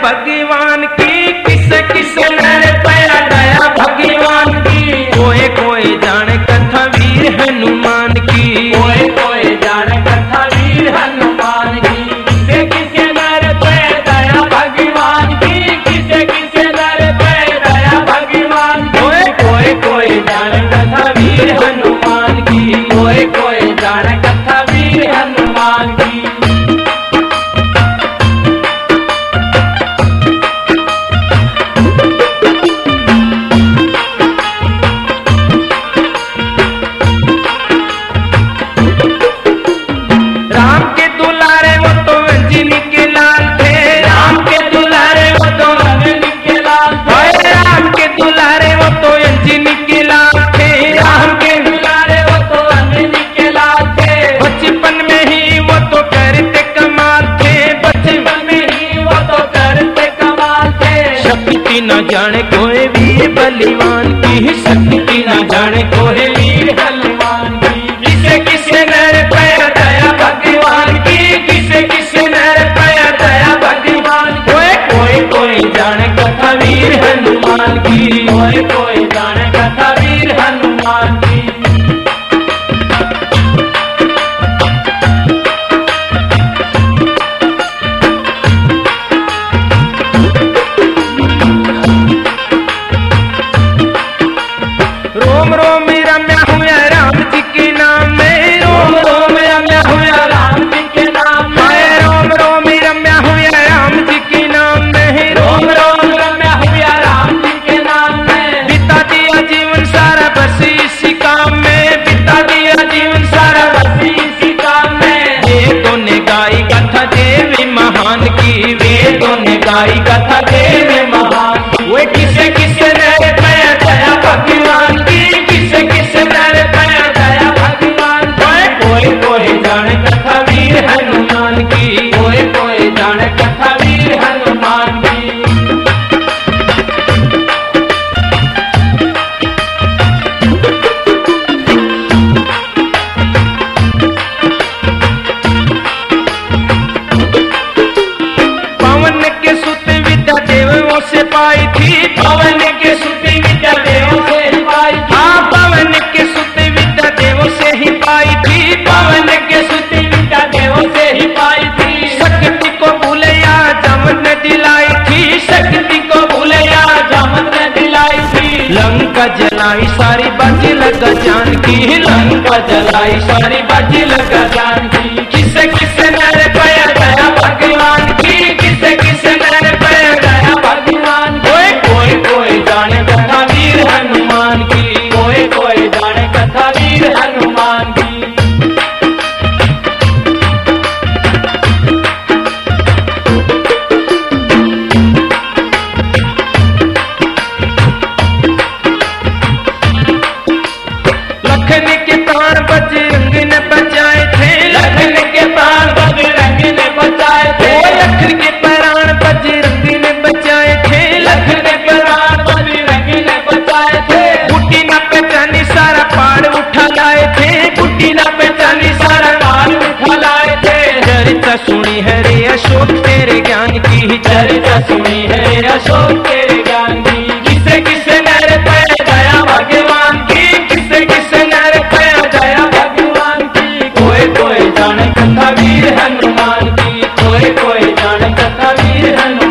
भगवान की, किसे किसे नर पया दया भगवान की। कोई कोई जाने कथा वीर हनुमान की, कोई कोई जाने कथा वीर हनुमान की। किसे किसे नर पया दया भगवान की, किसे किसे नर पया दया भगवान की। कोई कोई जाने कथा वीर हनुमान की, कोई कोई जाने कथा वीर हनुमान की। राम के दुलारे वो तो अंजनी के लाल थे, राम के दुलारे वो तो अंजनी के लाल थे। राम के दुलारे वो तो अंजनी के लाल थे, राम के दुलारे वो तो अंजनी के लाल थे। बचपन में ही वो तो करते कमाल थे, बचपन में ही वो तो करते कमाल थे। शक्ति न जाने कोई वीर बलवान की, शक्ति न जाने कोई वीर हनुमान की। किसे किसे नर पया दया भगवान की, किसे किसे नर पया दया भगवान की। कोई कोई जाने कथा वीर हनुमान की, कोई कोई जाने कथा वीर हनुमान की। रोम रोम रम्या हुआ राम जी के नाम में, रोम रोम रम्या हुआ राम जी के नाम में। रोम रोम रम्या हुआ राम जी के नाम में, रोम रोम रम्या हुआ राम जी के नाम में। बिता दिया जीवन सारा बस इसी काम में, बिता दिया जीवन सारा बसी इसी काम में। वेदों ने गाई कथा देवी महान की, वेदों ने गाई कथा देवी महान की। वो किसे किसे नर पया दया भगवान की, किसे किसे नर पया दया भगवान की। कोई कोई जाने कथा वीर हनुमान की, कोई कोई जाने कथा वीर हनुमान की। पवन के सुत विद्या देवों से पाई थी, पवन के सुती विद्या देवों से ही पाई थी। हाँ पवन के सुत विद्या देवों से ही पाई थी, पवन के सुती विद्या देवों से ही पाई थी। शक्ति को भूलया जमन दिलाई थी, शक्ति को भूलया जामन ने दिलाई थी। लंका जलाई सारी बाजी लगा जान की, लंका जलाई सारी बाजी लगा जान की। किसे किसे नर पया दया भगवान की, किसे किसे नर पया दया भगवान की। कोई कोई जाने कथा वीर हनुमान की, कोई कोई जाने कथा वीर हनुमान की। लखन के प्राण बजरंग ने बचाए थे, लखन के प्राण बजरंग ने बचाए थे। लखन के प्राण बजरंग ने बचाए थे, लखन के प्राण बजरंग ने बचाए थे। बुढ़ी न पहचानी सारा पहाड़ उठा लाए थे, बुढ़ी न पहचानी सारा पहाड़ उठा लाए थे। चरित्र सुनी है रे अशोक तेरे ज्ञान की, चरित्र सुनी है अशोक तेरे ज्ञान की। किसे किसे नर पया दया भगवान की, किसे किसे नर पया दया भगवान की। कोई कोई जाने कथा वीर हनुमान की, कोई कोई जाने कथा वीर हनुमान